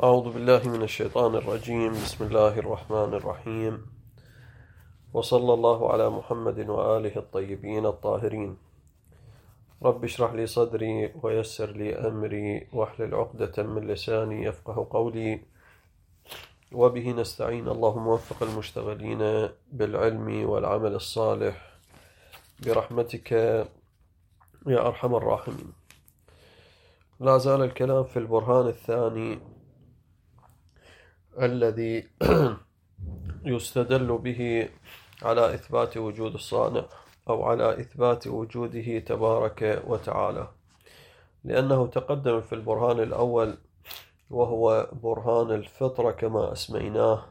أعوذ بالله من الشيطان الرجيم. بسم الله الرحمن الرحيم، وصلى الله على محمد وآله الطيبين الطاهرين. رب اشرح لي صدري ويسر لي أمري واحلل عقدة من لساني يفقه قولي، وبه نستعين. اللهم وفق المشتغلين بالعلم والعمل الصالح برحمتك يا أرحم الراحمين. لا زال الكلام في البرهان الثاني الذي يستدل به على إثبات وجود الصانع أو على إثبات وجوده تبارك وتعالى، لأنه تقدم في البرهان الأول وهو برهان الفطرة كما أسميناه،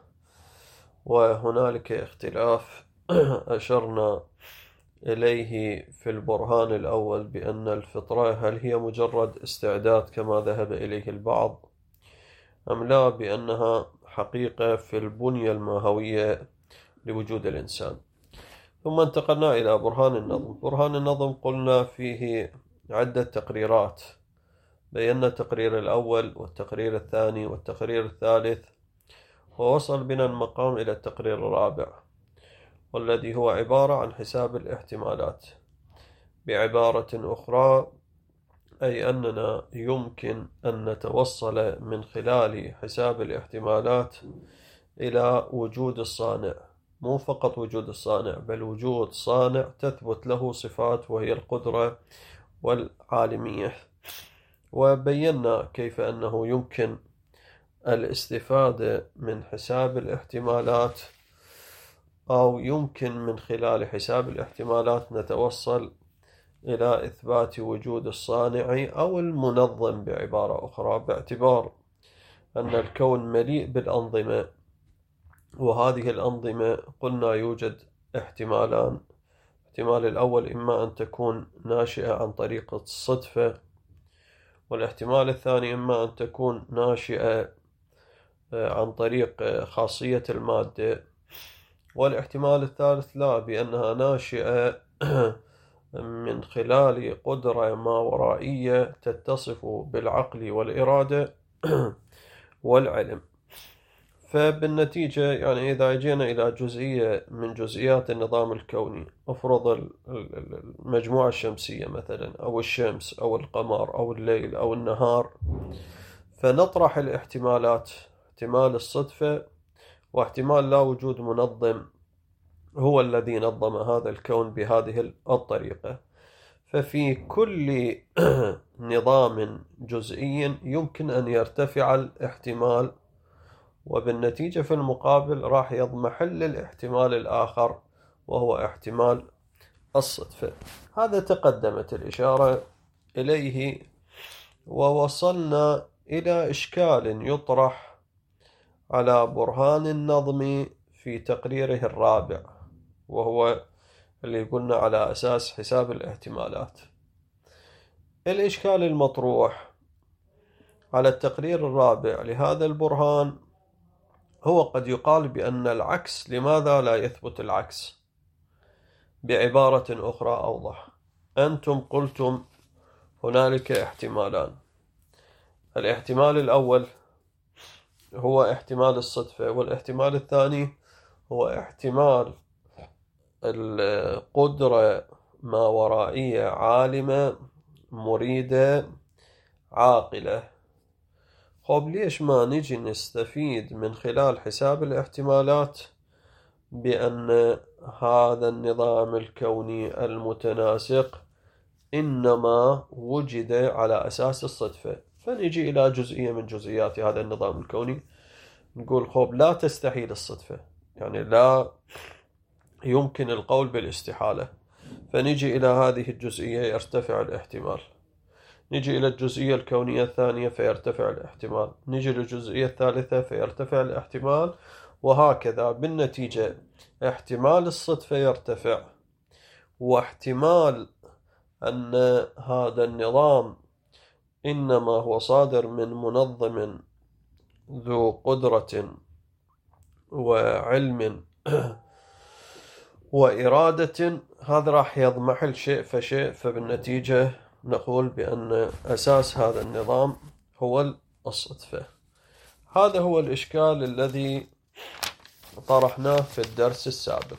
وهنالك اختلاف أشرنا إليه في البرهان الأول بأن الفطرة هل هي مجرد استعداد كما ذهب إليه البعض أم لا، بأنها حقيقة في البنية الماهوية لوجود الإنسان. ثم انتقلنا إلى برهان النظم. برهان النظم قلنا فيه عدة تقريرات، بينا التقرير الأول والتقرير الثاني والتقرير الثالث، ووصل بنا المقام إلى التقرير الرابع، والذي هو عبارة عن حساب الاحتمالات. بعبارة أخرى، أي أننا يمكن أن نتوصل من خلال حساب الاحتمالات إلى وجود الصانع، مو فقط وجود الصانع بل وجود صانع تثبت له صفات وهي القدرة والعالمية. وبينا كيف أنه يمكن الاستفادة من حساب الاحتمالات، أو يمكن من خلال حساب الاحتمالات نتوصل إلى إثبات وجود الصانع أو المنظم بعبارة أخرى، باعتبار أن الكون مليء بالأنظمة، وهذه الأنظمة قلنا يوجد احتمالان. الاحتمال الأول إما أن تكون ناشئة عن طريق الصدفة، والاحتمال الثاني إما أن تكون ناشئة عن طريق خاصية المادة، والاحتمال الثالث لا، بأنها ناشئة من خلال قدرة ماورائية تتصف بالعقل والإرادة والعلم. فبالنتيجة يعني إذا جينا إلى جزئية من جزئيات النظام الكوني، أفرض المجموعة الشمسية مثلا، أو الشمس أو القمر أو الليل أو النهار، فنطرح الاحتمالات: احتمال الصدفة، واحتمال لا وجود منظم هو الذي نظم هذا الكون بهذه الطريقة. ففي كل نظام جزئي يمكن أن يرتفع الاحتمال، وبالنتيجة في المقابل راح يضمحل الاحتمال الآخر وهو احتمال الصدفة. هذا تقدمت الإشارة إليه، ووصلنا إلى إشكال يطرح على برهان النظم في تقريره الرابع، وهو اللي قلنا على أساس حساب الاحتمالات. الإشكال المطروح على التقرير الرابع لهذا البرهان هو قد يقال بأن العكس. لماذا لا يثبت العكس؟ بعبارة أخرى أوضح: أنتم قلتم هنالك احتمالان. الاحتمال الأول هو احتمال الصدفة، والاحتمال الثاني هو احتمال القدرة ماورائية عالمة مريدة عاقلة. خب ليش ما نجي نستفيد من خلال حساب الاحتمالات بأن هذا النظام الكوني المتناسق إنما وجد على أساس الصدفة؟ فنجي إلى جزئية من جزئيات هذا النظام الكوني نقول خب لا تستحيل الصدفة، يعني لا يمكن القول بالاستحالة. فنجي إلى هذه الجزئية يرتفع الاحتمال، نجي إلى الجزئية الكونية الثانية فيرتفع الاحتمال، نجي للجزئية الثالثة فيرتفع الاحتمال، وهكذا. بالنتيجة احتمال الصدفة يرتفع، واحتمال أن هذا النظام إنما هو صادر من منظم ذو قدرة وعلم وإرادة، هذا راح يضمحل شيء فشيء. فبالنتيجة نقول بأن أساس هذا النظام هو الصدفة. هذا هو الإشكال الذي طرحناه في الدرس السابق،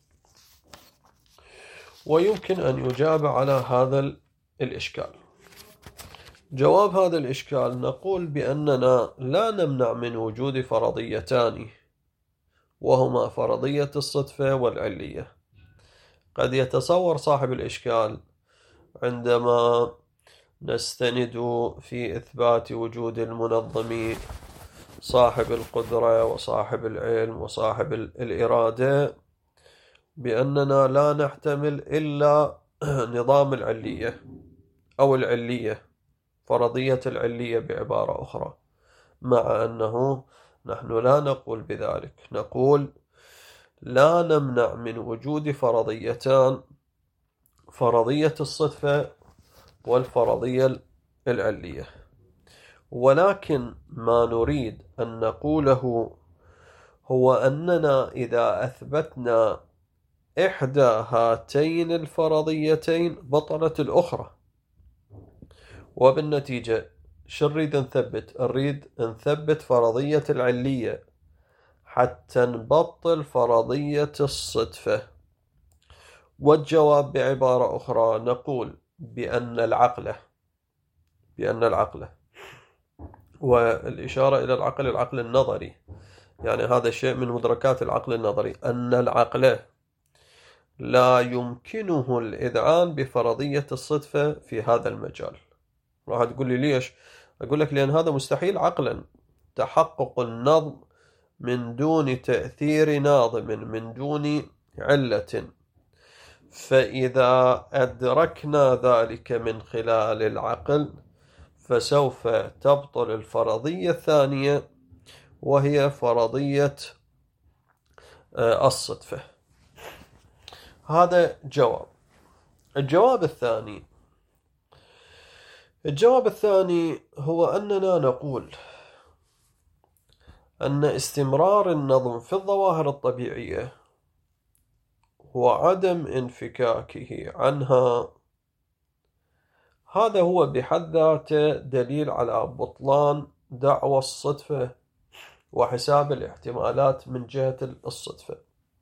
ويمكن أن يجاب على هذا الإشكال. جواب هذا الإشكال نقول بأننا لا نمنع من وجود فرضيتان، وهما فرضية الصدفة والعلية. قد يتصور صاحب الإشكال عندما نستند في إثبات وجود المنظم صاحب القدرة وصاحب العلم وصاحب الإرادة بأننا لا نحتمل إلا نظام العلية أو العلية، فرضية العلية بعبارة أخرى، مع أنه نحن لا نقول بذلك. نقول لا نمنع من وجود فرضيتان، فرضية الصدفة والفرضية العلية، ولكن ما نريد أن نقوله هو أننا إذا أثبتنا إحدى هاتين الفرضيتين بطلت الأخرى، وبالنتيجة شو نريد نثبت؟ نريد نثبت فرضية العلية حتى نبطل فرضية الصدفة. والجواب بعبارة أخرى نقول بأن العقل والإشارة إلى العقل النظري، يعني هذا شيء من مدركات العقل النظري، أن العقل لا يمكنه الإذعان بفرضية الصدفة في هذا المجال. راح تقول لي ليش؟ أقول لك لأن هذا مستحيل عقلا، تحقق النظم من دون تأثير ناظم، من دون علة. فإذا أدركنا ذلك من خلال العقل فسوف تبطل الفرضية الثانية وهي فرضية الصدفة. هذا جواب. الجواب الثاني هو أننا نقول أن استمرار النظم في الظواهر الطبيعية وعدم انفكاكه عنها، هذا هو بحد ذاته دليل على بطلان دعوى الصدفة وحساب الاحتمالات من جهة الصدفة.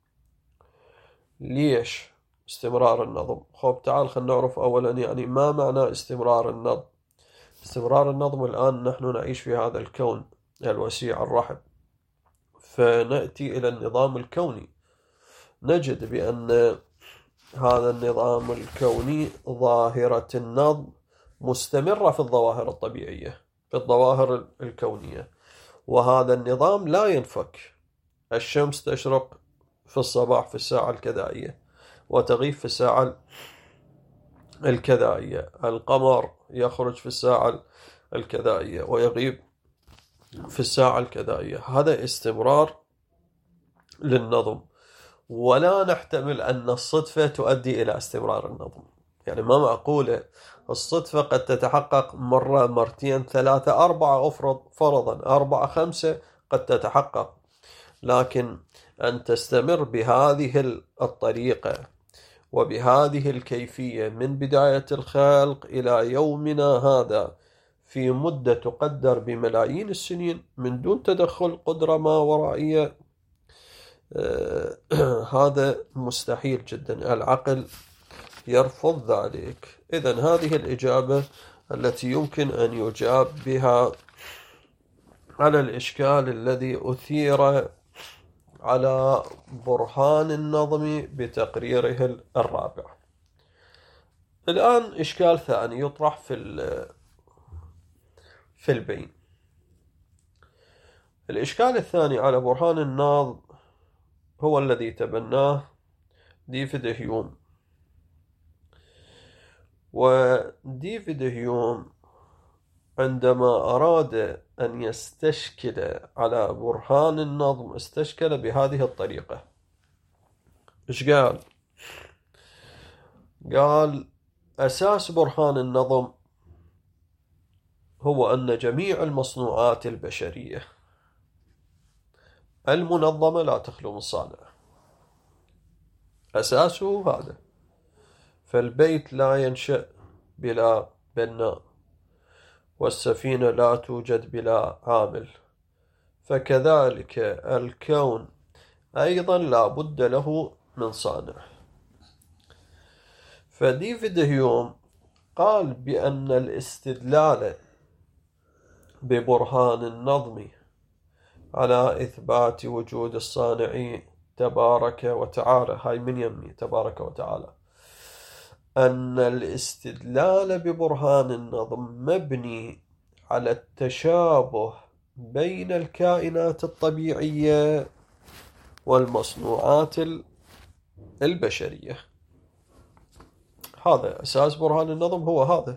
ليش استمرار النظم؟ خب تعال خلينا نعرف أولا يعني ما معنى استمرار النظم. استمرار النظم، الآن نحن نعيش في هذا الكون الوسيع الرحب، فنأتي إلى النظام الكوني، نجد بأن هذا النظام الكوني ظاهرة النظم مستمرة في الظواهر الطبيعية، في الظواهر الكونية، وهذا النظام لا ينفك. الشمس تشرق في الصباح في الساعة الكذائية وتغيب في الساعة الكذائية، القمر يخرج في الساعة الكذائية ويغيب في الساعة الكذائية. هذا استمرار للنظم، ولا نحتمل أن الصدفة تؤدي إلى استمرار النظم. يعني ما معقولة الصدفة قد تتحقق مرة مرتين ثلاثة أربعة، فرضا 4 5 قد تتحقق، لكن أن تستمر بهذه الطريقة وبهذه الكيفية من بداية الخلق إلى يومنا هذا في مدة تقدر بملايين السنين من دون تدخل قدرة ما ورائية، هذا مستحيل جدا، العقل يرفض ذلك. إذن هذه الإجابة التي يمكن أن يجاب بها على الإشكال الذي أثير على برهان النظم بتقريره الرابع. الآن إشكال ثاني يطرح في البين. الإشكال الثاني على برهان النظم هو الذي تبناه ديفيد هيوم. وديفيد هيوم عندما أراد أن يستشكل على برهان النظم استشكل بهذه الطريقة. إيش قال؟ قال أساس برهان النظم هو أن جميع المصنوعات البشرية المنظمة لا تخلو من صانع. أساسه هذا. فالبيت لا ينشأ بلا بناء، والسفينة لا توجد بلا عامل، فكذلك الكون أيضا لا بد له من صانع. فديفيد هيوم قال بأن الاستدلال ببرهان النظم على إثبات وجود الصانع تبارك وتعالى، هاي من يمي تبارك وتعالى، أن الاستدلال ببرهان النظم مبني على التشابه بين الكائنات الطبيعية والمصنوعات البشرية. هذا أساس برهان النظم، هو هذا.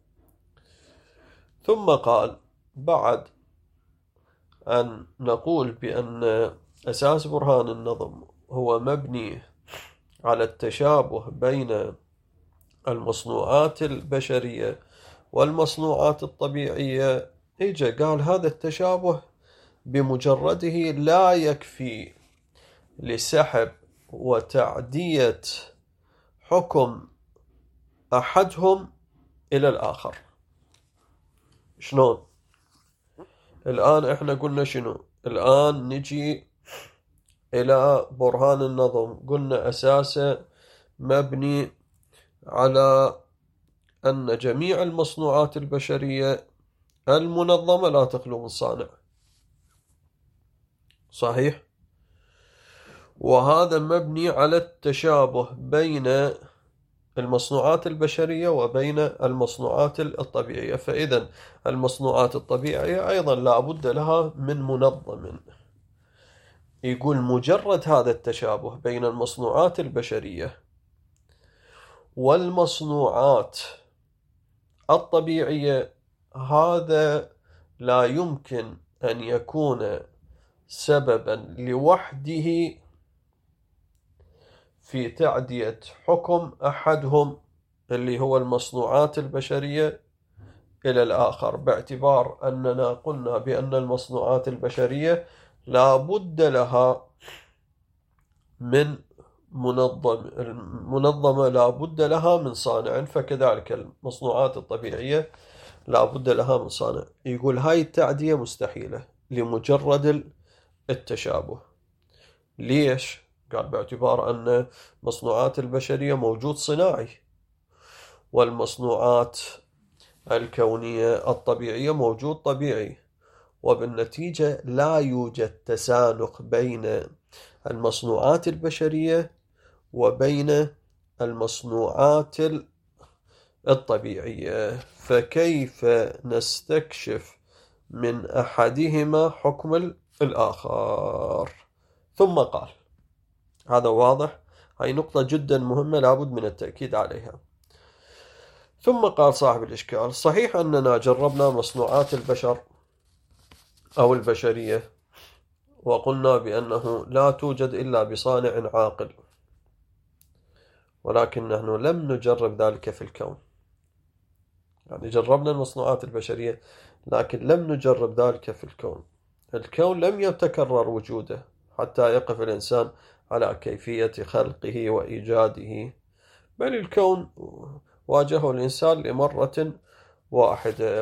ثم قال بعد أن نقول بأن أساس برهان النظم هو مبني على التشابه بين المصنوعات البشرية والمصنوعات الطبيعية، إجا قال هذا التشابه بمجرده لا يكفي لسحب وتعدية حكم أحدهم إلى الآخر. شلون؟ الآن إحنا قلنا شنو؟ الآن نجي إلى برهان النظم، قلنا أساسه مبني على أن جميع المصنوعات البشرية المنظمة لا تخلو من صانع، صحيح؟ وهذا مبني على التشابه بين المصنوعات البشرية وبين المصنوعات الطبيعية. فإذا المصنوعات الطبيعية أيضا لا بد لها من منظم. يقول مجرد هذا التشابه بين المصنوعات البشرية والمصنوعات الطبيعية، هذا لا يمكن أن يكون سببا لوحده في تعدية حكم أحدهم اللي هو المصنوعات البشرية إلى الآخر، باعتبار أننا قلنا بأن المصنوعات البشرية لا بد لها من منظمة، لا بد لها من صانع، فكذلك المصنوعات الطبيعية لا بد لها من صانع. يقول هاي التعدية مستحيلة لمجرد التشابه. ليش؟ قال باعتبار أن المصنوعات البشرية موجود صناعي، والمصنوعات الكونية الطبيعية موجود طبيعي، وبالنتيجة لا يوجد تسانق بين المصنوعات البشرية وبين المصنوعات الطبيعية، فكيف نستكشف من أحدهما حكم الآخر؟ ثم قال، هذا واضح، هاي نقطة جدا مهمة لابد من التأكيد عليها. ثم قال صاحب الإشكال: صحيح أننا جربنا مصنوعات البشر أو البشرية وقلنا بأنه لا توجد إلا بصانع عاقل، ولكن نحن لم نجرب ذلك في الكون. يعني جربنا المصنوعات البشرية لكن لم نجرب ذلك في الكون. الكون لم يتكرر وجوده حتى يقف الإنسان على كيفية خلقه وإيجاده، بل الكون واجهه الإنسان لمرة واحدة،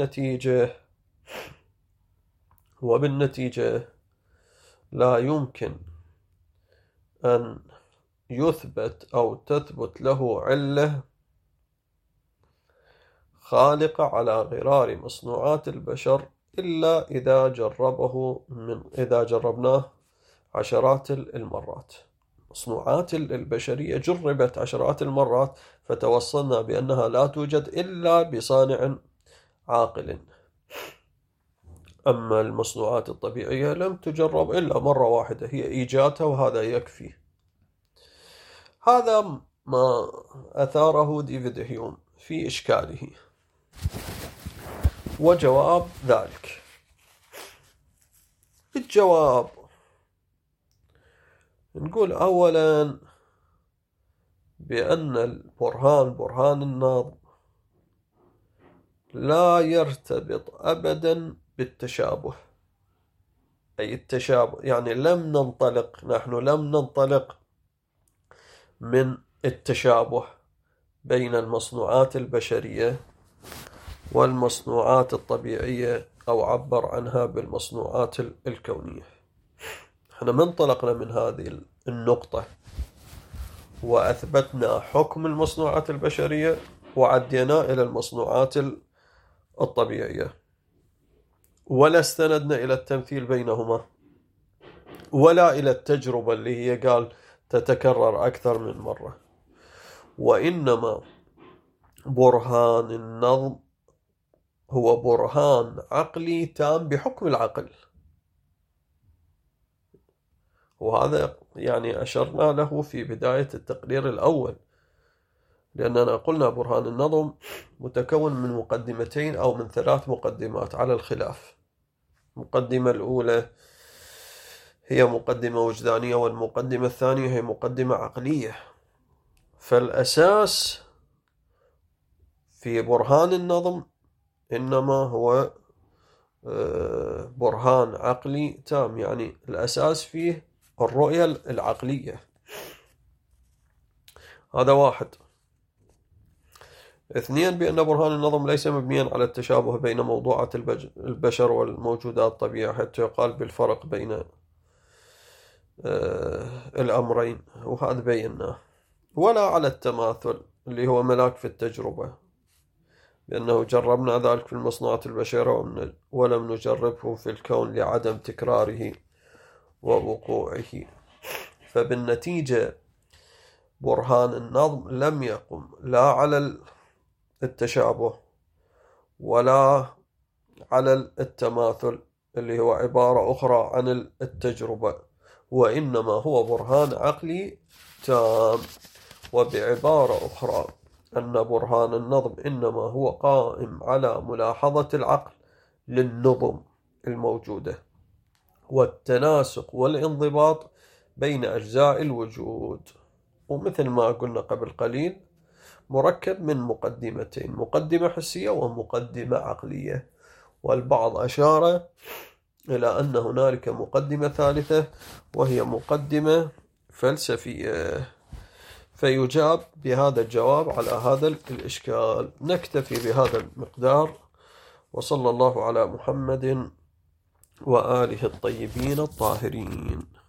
وبالنتيجة لا يمكن أن يثبت أو تثبت له علة خالقة على غرار مصنوعات البشر إلا إذا جربناه عشرات المرات. مصنوعات البشرية جربت عشرات المرات فتوصلنا بأنها لا توجد إلا بصانع عاقل. أما المصنوعات الطبيعية لم تجرب إلا مرة واحدة، هي إيجادها وهذا يكفي. هذا ما أثاره ديفيد هيوم في إشكاله. وجواب ذلك، الجواب نقول أولا بأن برهان النظم لا يرتبط أبدا بالتشابه. أي التشابه يعني نحن لم ننطلق من التشابه بين المصنوعات البشرية والمصنوعات الطبيعية، أو عبر عنها بالمصنوعات الكونية. احنا منطلقنا من هذه النقطة وأثبتنا حكم المصنوعات البشرية وعدينا إلى المصنوعات الطبيعية، ولا استندنا إلى التمثيل بينهما ولا إلى التجربة اللي هي قال تتكرر أكثر من مرة، وإنما برهان النظم هو برهان عقلي تام بحكم العقل. وهذا يعني أشرنا له في بداية التقرير الأول، لأننا قلنا برهان النظم متكون من مقدمتين أو من 3 مقدمات على الخلاف. المقدمة الأولى هي مقدمة وجدانية، والمقدمة الثانية هي مقدمة عقلية. فالأساس في برهان النظم إنما هو برهان عقلي تام، يعني الأساس فيه الرؤية العقلية. هذا 1. 2 بأن برهان النظم ليس مبنيا على التشابه بين موضوعات البشر والموجودات الطبيعية حتى يقال بالفرق بين الأمرين، وهذا بيناه، ولا على التماثل اللي هو ملاك في التجربة، لأنه جربنا ذلك في المصنوعات البشرية ولم نجربه في الكون لعدم تكراره ووقوعه. فبالنتيجة برهان النظم لم يقم لا على التشابه ولا على التماثل اللي هو عبارة أخرى عن التجربة، وإنما هو برهان عقلي تام. وبعبارة أخرى أن برهان النظم إنما هو قائم على ملاحظة العقل للنظم الموجودة والتناسق والانضباط بين أجزاء الوجود. ومثل ما قلنا قبل قليل مركب من مقدمتين، مقدمة حسية ومقدمة عقلية، والبعض أشار إلى أن هنالك مقدمة ثالثة وهي مقدمة فلسفية. فيجاب بهذا الجواب على هذا الإشكال. نكتفي بهذا المقدار، وصلى الله على محمد وآله الطيبين الطاهرين.